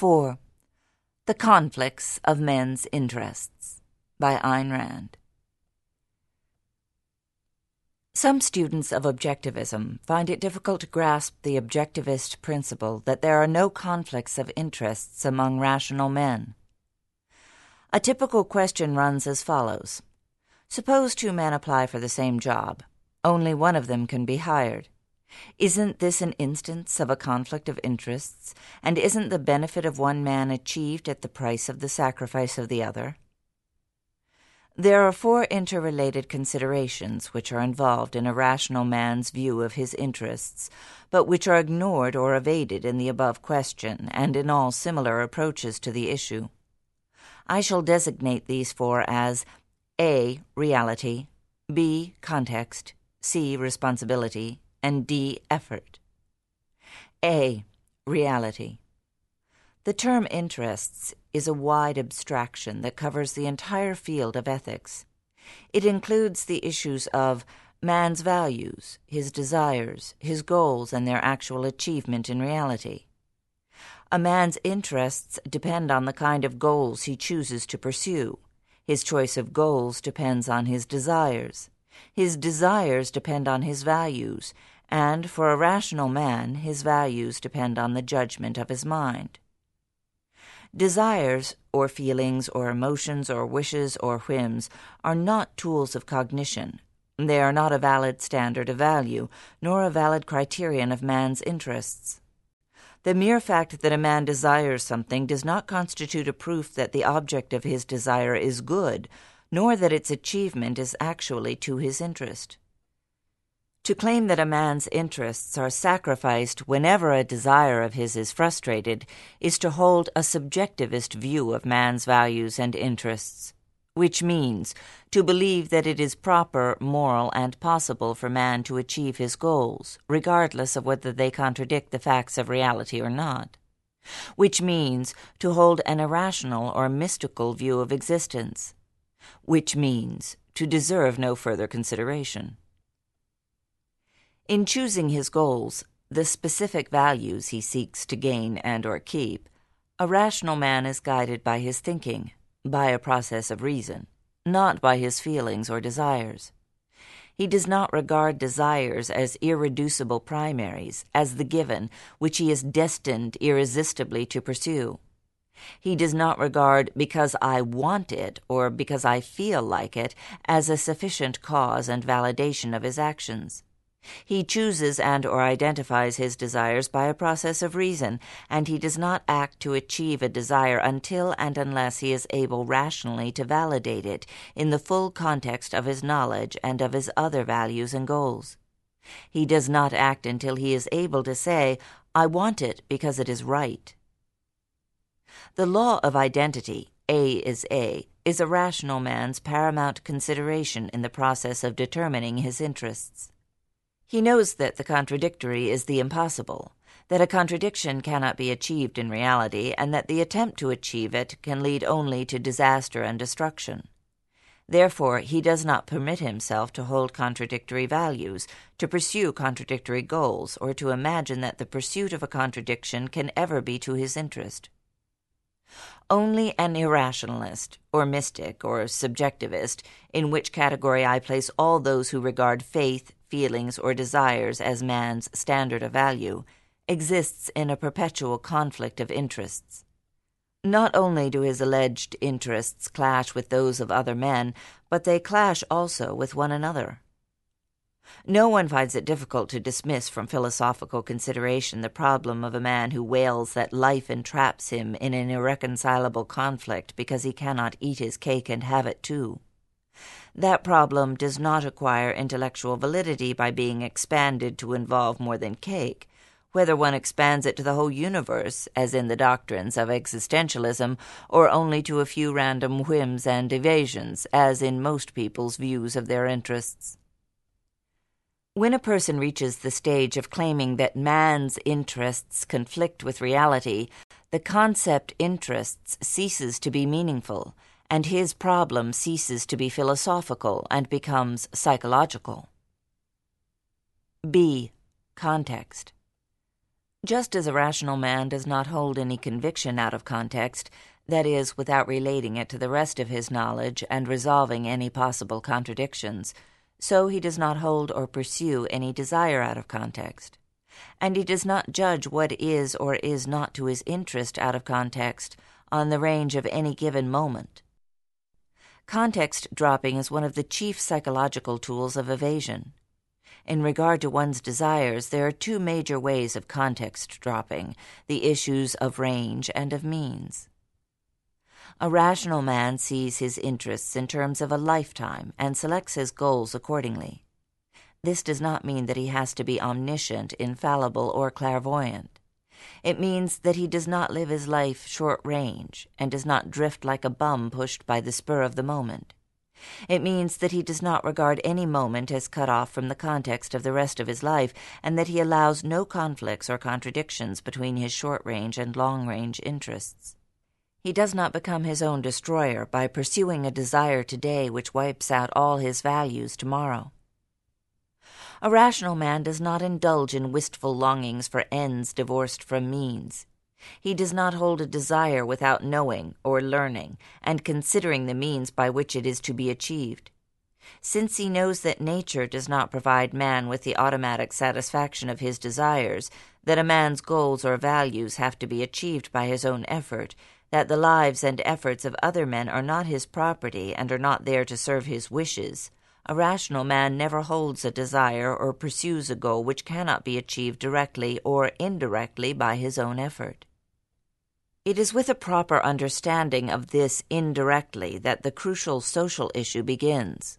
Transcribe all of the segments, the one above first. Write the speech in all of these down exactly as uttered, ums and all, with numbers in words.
four. The Conflicts of Men's Interests by Ayn Rand. Some students of objectivism find it difficult to grasp the objectivist principle that there are no conflicts of interests among rational men. A typical question runs as follows. Suppose two men apply for the same job. Only one of them can be hired. Isn't this an instance of a conflict of interests, and isn't the benefit of one man achieved at the price of the sacrifice of the other? There are four interrelated considerations which are involved in a rational man's view of his interests, but which are ignored or evaded in the above question and in all similar approaches to the issue. I shall designate these four as A. Reality, B. Context, C. Responsibility, and D. Effort. A. Reality. The term interests is a wide abstraction that covers the entire field of ethics. It includes the issues of man's values, his desires, his goals, and their actual achievement in reality. A man's interests depend on the kind of goals he chooses to pursue. His choice of goals depends on his desires. His desires depend on his values, and for a rational man, his values depend on the judgment of his mind. Desires, or feelings, or emotions, or wishes, or whims, are not tools of cognition. They are not a valid standard of value, nor a valid criterion of man's interests. The mere fact that a man desires something does not constitute a proof that the object of his desire is good, nor that its achievement is actually to his interest. To claim that a man's interests are sacrificed whenever a desire of his is frustrated is to hold a subjectivist view of man's values and interests, which means to believe that it is proper, moral, and possible for man to achieve his goals, regardless of whether they contradict the facts of reality or not, which means to hold an irrational or mystical view of existence, which means to deserve no further consideration. In choosing his goals, the specific values he seeks to gain and or keep, a rational man is guided by his thinking, by a process of reason, not by his feelings or desires. He does not regard desires as irreducible primaries, as the given, which he is destined irresistibly to pursue. He does not regard because I want it or because I feel like it as a sufficient cause and validation of his actions. He chooses and or identifies his desires by a process of reason, and he does not act to achieve a desire until and unless he is able rationally to validate it in the full context of his knowledge and of his other values and goals. He does not act until he is able to say, I want it because it is right. The law of identity, A is A, is a rational man's paramount consideration in the process of determining his interests. He knows that the contradictory is the impossible, that a contradiction cannot be achieved in reality, and that the attempt to achieve it can lead only to disaster and destruction. Therefore, he does not permit himself to hold contradictory values, to pursue contradictory goals, or to imagine that the pursuit of a contradiction can ever be to his interest. Only an irrationalist, or mystic, or subjectivist, in which category I place all those who regard faith, feelings, or desires as man's standard of value, exists in a perpetual conflict of interests. Not only do his alleged interests clash with those of other men, but they clash also with one another. No one finds it difficult to dismiss from philosophical consideration the problem of a man who wails that life entraps him in an irreconcilable conflict because he cannot eat his cake and have it too. That problem does not acquire intellectual validity by being expanded to involve more than cake, whether one expands it to the whole universe, as in the doctrines of existentialism, or only to a few random whims and evasions, as in most people's views of their interests. When a person reaches the stage of claiming that man's interests conflict with reality, the concept interests ceases to be meaningful, and his problem ceases to be philosophical and becomes psychological. B. Context. Just as a rational man does not hold any conviction out of context, that is, without relating it to the rest of his knowledge and resolving any possible contradictions, so he does not hold or pursue any desire out of context. And he does not judge what is or is not to his interest out of context on the range of any given moment. Context dropping is one of the chief psychological tools of evasion. In regard to one's desires, there are two major ways of context dropping, the issues of range and of means. A rational man sees his interests in terms of a lifetime and selects his goals accordingly. This does not mean that he has to be omniscient, infallible, or clairvoyant. It means that he does not live his life short range and does not drift like a bum pushed by the spur of the moment. It means that he does not regard any moment as cut off from the context of the rest of his life, and that he allows no conflicts or contradictions between his short-range and long-range interests. He does not become his own destroyer by pursuing a desire today which wipes out all his values tomorrow. A rational man does not indulge in wistful longings for ends divorced from means. He does not hold a desire without knowing or learning and considering the means by which it is to be achieved. Since he knows that nature does not provide man with the automatic satisfaction of his desires, that a man's goals or values have to be achieved by his own effort, that the lives and efforts of other men are not his property and are not there to serve his wishes, a rational man never holds a desire or pursues a goal which cannot be achieved directly or indirectly by his own effort. It is with a proper understanding of this indirectly that the crucial social issue begins.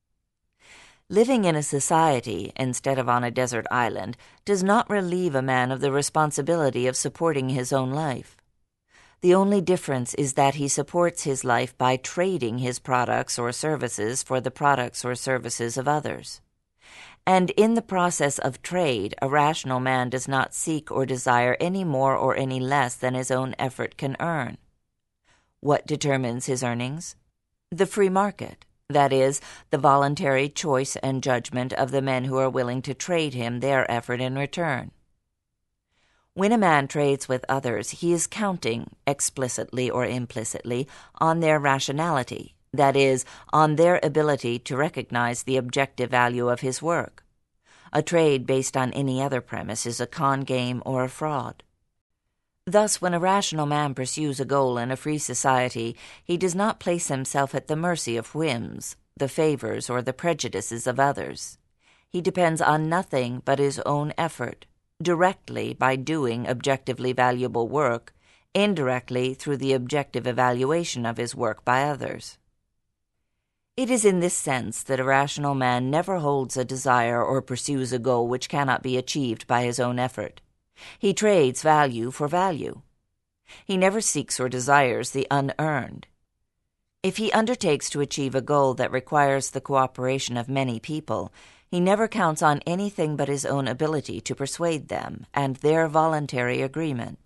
Living in a society instead of on a desert island does not relieve a man of the responsibility of supporting his own life. The only difference is that he supports his life by trading his products or services for the products or services of others. And in the process of trade, a rational man does not seek or desire any more or any less than his own effort can earn. What determines his earnings? The free market, that is, the voluntary choice and judgment of the men who are willing to trade him their effort in return. When a man trades with others, he is counting, explicitly or implicitly, on their rationality, that is, on their ability to recognize the objective value of his work. A trade based on any other premise is a con game or a fraud. Thus, when a rational man pursues a goal in a free society, he does not place himself at the mercy of whims, the favors, or the prejudices of others. He depends on nothing but his own effort, directly by doing objectively valuable work, indirectly through the objective evaluation of his work by others. It is in this sense that a rational man never holds a desire or pursues a goal which cannot be achieved by his own effort. He trades value for value. He never seeks or desires the unearned. If he undertakes to achieve a goal that requires the cooperation of many people, he never counts on anything but his own ability to persuade them and their voluntary agreement.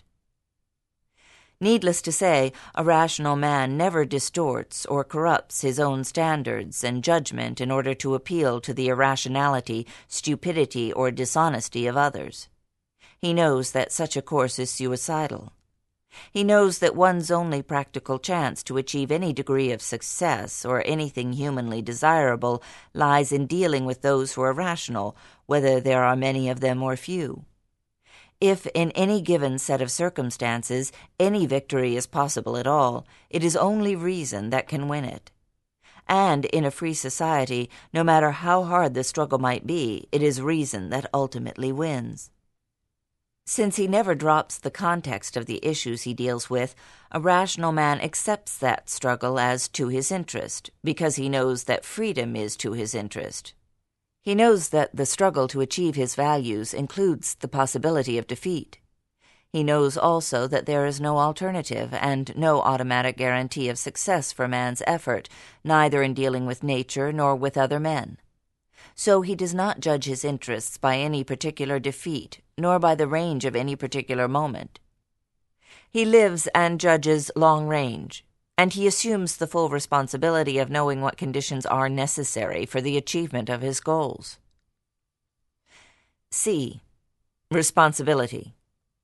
Needless to say, a rational man never distorts or corrupts his own standards and judgment in order to appeal to the irrationality, stupidity, or dishonesty of others. He knows that such a course is suicidal. He knows that one's only practical chance to achieve any degree of success or anything humanly desirable lies in dealing with those who are rational, whether there are many of them or few. If, in any given set of circumstances, any victory is possible at all, it is only reason that can win it. And in a free society, no matter how hard the struggle might be, it is reason that ultimately wins. Since he never drops the context of the issues he deals with, a rational man accepts that struggle as to his interest, because he knows that freedom is to his interest. He knows that the struggle to achieve his values includes the possibility of defeat. He knows also that there is no alternative and no automatic guarantee of success for man's effort, neither in dealing with nature nor with other men. So he does not judge his interests by any particular defeat, nor by the range of any particular moment. He lives and judges long range, and he assumes the full responsibility of knowing what conditions are necessary for the achievement of his goals. C. Responsibility.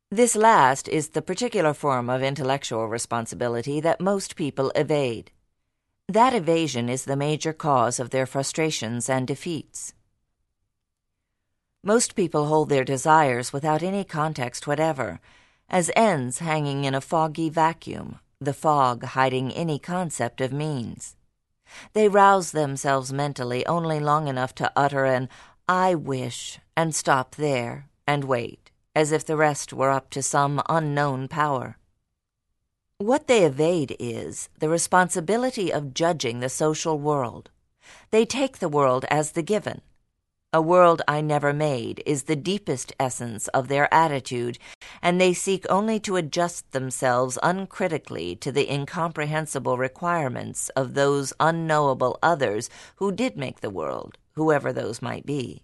This last is the particular form of intellectual responsibility that most people evade. That evasion is the major cause of their frustrations and defeats. Most people hold their desires without any context whatever, as ends hanging in a foggy vacuum, the fog hiding any concept of means. They rouse themselves mentally only long enough to utter an "I wish," and stop there, and wait, as if the rest were up to some unknown power. What they evade is the responsibility of judging the social world. They take the world as the given. A world I never made is the deepest essence of their attitude, and they seek only to adjust themselves uncritically to the incomprehensible requirements of those unknowable others who did make the world, whoever those might be.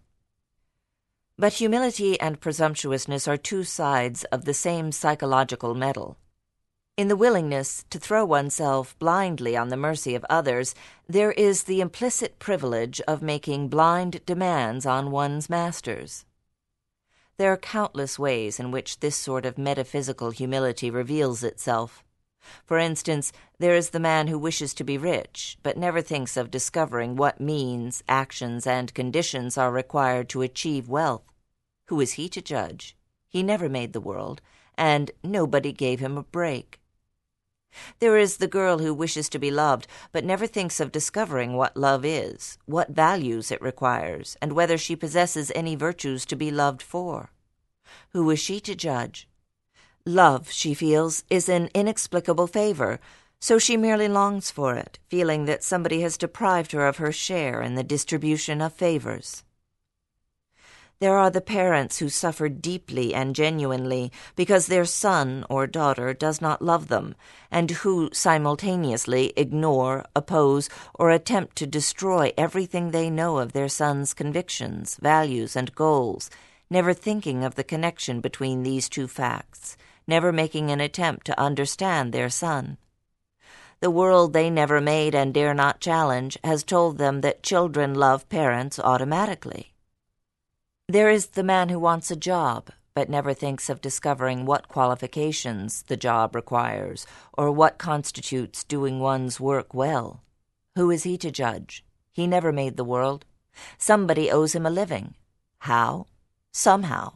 But humility and presumptuousness are two sides of the same psychological medal. In the willingness to throw oneself blindly on the mercy of others, there is the implicit privilege of making blind demands on one's masters. There are countless ways in which this sort of metaphysical humility reveals itself. For instance, there is the man who wishes to be rich, but never thinks of discovering what means, actions, and conditions are required to achieve wealth. Who is he to judge? He never made the world, and nobody gave him a break. There is the girl who wishes to be loved, but never thinks of discovering what love is, what values it requires, and whether she possesses any virtues to be loved for. Who is she to judge? Love, she feels, is an inexplicable favor, so she merely longs for it, feeling that somebody has deprived her of her share in the distribution of favors. There are the parents who suffer deeply and genuinely because their son or daughter does not love them, and who simultaneously ignore, oppose, or attempt to destroy everything they know of their son's convictions, values, and goals, never thinking of the connection between these two facts, never making an attempt to understand their son. The world they never made and dare not challenge has told them that children love parents automatically. There is the man who wants a job, but never thinks of discovering what qualifications the job requires, or what constitutes doing one's work well. Who is he to judge? He never made the world. Somebody owes him a living. How? Somehow.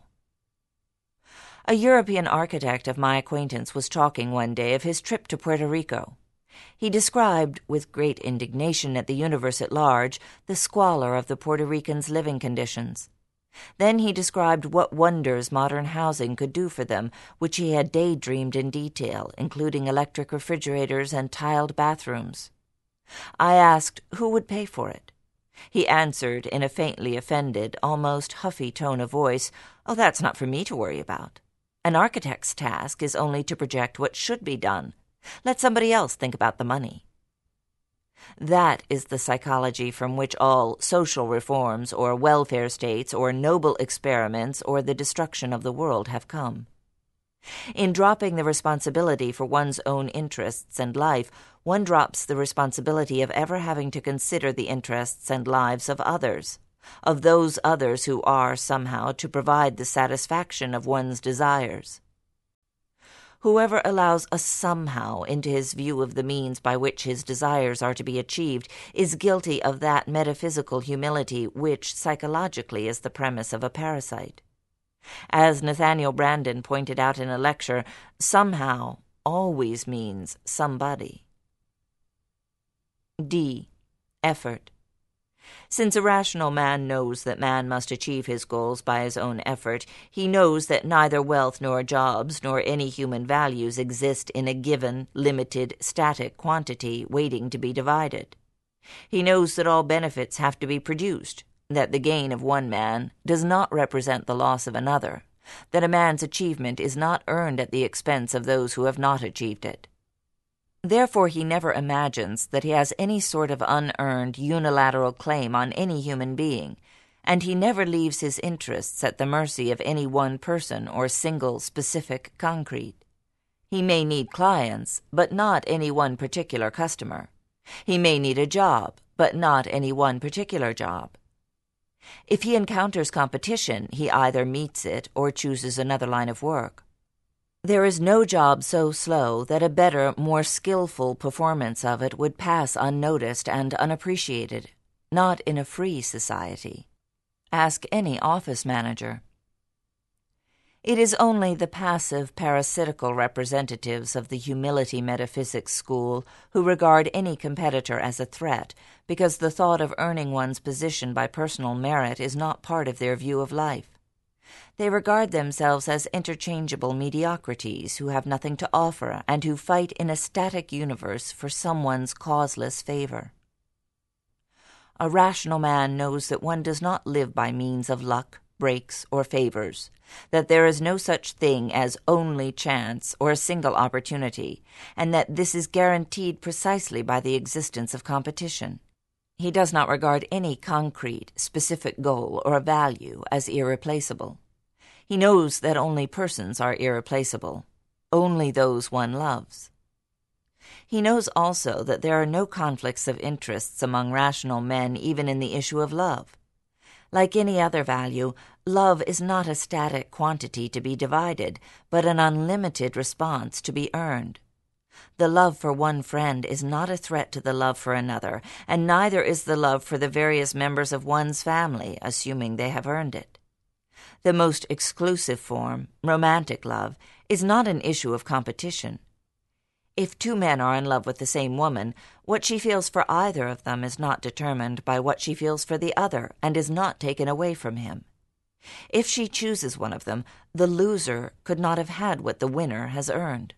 A European architect of my acquaintance was talking one day of his trip to Puerto Rico. He described, with great indignation at the universe at large, the squalor of the Puerto Ricans' living conditions. Then he described what wonders modern housing could do for them, which he had daydreamed in detail, including electric refrigerators and tiled bathrooms. I asked who would pay for it. He answered in a faintly offended, almost huffy tone of voice, "Oh, that's not for me to worry about. An architect's task is only to project what should be done. Let somebody else think about the money." That is the psychology from which all social reforms or welfare states or noble experiments or the destruction of the world have come. In dropping the responsibility for one's own interests and life, one drops the responsibility of ever having to consider the interests and lives of others, of those others who are, somehow, to provide the satisfaction of one's desires. Whoever allows a somehow into his view of the means by which his desires are to be achieved is guilty of that metaphysical humility which, psychologically, is the premise of a parasite. As Nathaniel Branden pointed out in a lecture, somehow always means somebody. D. Effort. Since a rational man knows that man must achieve his goals by his own effort, he knows that neither wealth nor jobs nor any human values exist in a given, limited, static quantity waiting to be divided. He knows that all benefits have to be produced, that the gain of one man does not represent the loss of another, that a man's achievement is not earned at the expense of those who have not achieved it. Therefore he never imagines that he has any sort of unearned unilateral claim on any human being, and he never leaves his interests at the mercy of any one person or single specific concrete. He may need clients, but not any one particular customer. He may need a job, but not any one particular job. If he encounters competition, he either meets it or chooses another line of work. There is no job so slow that a better, more skillful performance of it would pass unnoticed and unappreciated, not in a free society. Ask any office manager. It is only the passive, parasitical representatives of the humility metaphysics school who regard any competitor as a threat, because the thought of earning one's position by personal merit is not part of their view of life. They regard themselves as interchangeable mediocrities who have nothing to offer and who fight in a static universe for someone's causeless favor. A rational man knows that one does not live by means of luck, breaks, or favors, that there is no such thing as only chance or a single opportunity, and that this is guaranteed precisely by the existence of competition. He does not regard any concrete, specific goal or value as irreplaceable. He knows that only persons are irreplaceable, only those one loves. He knows also that there are no conflicts of interests among rational men even in the issue of love. Like any other value, love is not a static quantity to be divided, but an unlimited response to be earned. The love for one friend is not a threat to the love for another, and neither is the love for the various members of one's family, assuming they have earned it. The most exclusive form, romantic love, is not an issue of competition. If two men are in love with the same woman, what she feels for either of them is not determined by what she feels for the other and is not taken away from him. If she chooses one of them, the loser could not have had what the winner has earned.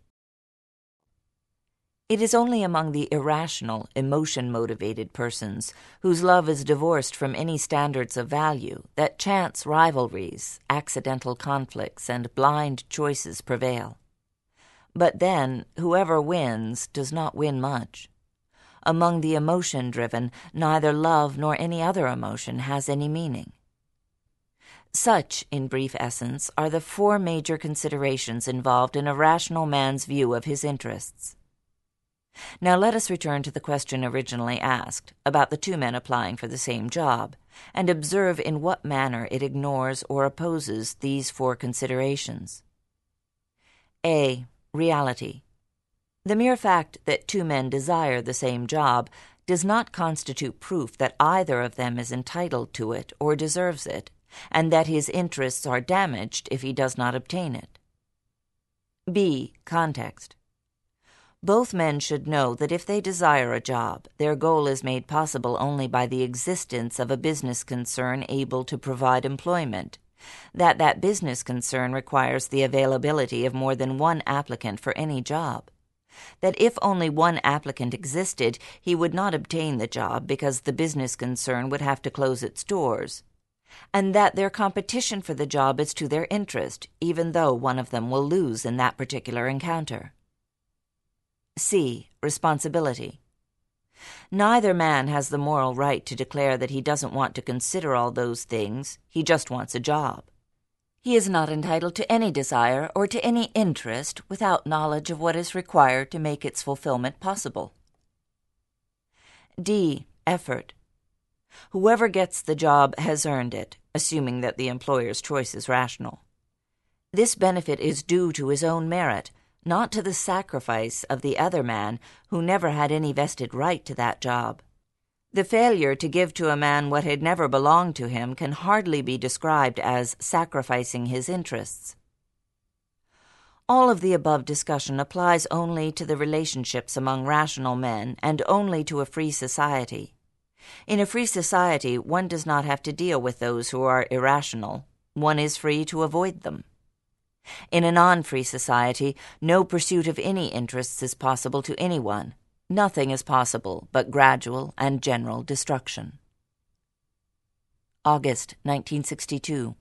It is only among the irrational, emotion-motivated persons, whose love is divorced from any standards of value, that chance rivalries, accidental conflicts, and blind choices prevail. But then, whoever wins does not win much. Among the emotion-driven, neither love nor any other emotion has any meaning. Such, in brief essence, are the four major considerations involved in a rational man's view of his interests. Now let us return to the question originally asked, about the two men applying for the same job, and observe in what manner it ignores or opposes these four considerations. A. Reality. The mere fact that two men desire the same job does not constitute proof that either of them is entitled to it or deserves it, and that his interests are damaged if he does not obtain it. B. Context. Both men should know that if they desire a job, their goal is made possible only by the existence of a business concern able to provide employment, that that business concern requires the availability of more than one applicant for any job, that if only one applicant existed, he would not obtain the job because the business concern would have to close its doors, and that their competition for the job is to their interest, even though one of them will lose in that particular encounter. C. Responsibility. Neither man has the moral right to declare that he doesn't want to consider all those things, he just wants a job. He is not entitled to any desire or to any interest without knowledge of what is required to make its fulfillment possible. D. Effort. Whoever gets the job has earned it, assuming that the employer's choice is rational. This benefit is due to his own merit, not to the sacrifice of the other man who never had any vested right to that job. The failure to give to a man what had never belonged to him can hardly be described as sacrificing his interests. All of the above discussion applies only to the relationships among rational men and only to a free society. In a free society, one does not have to deal with those who are irrational. One is free to avoid them. In a non-free society, no pursuit of any interests is possible to anyone. Nothing is possible but gradual and general destruction. August nineteen sixty-two.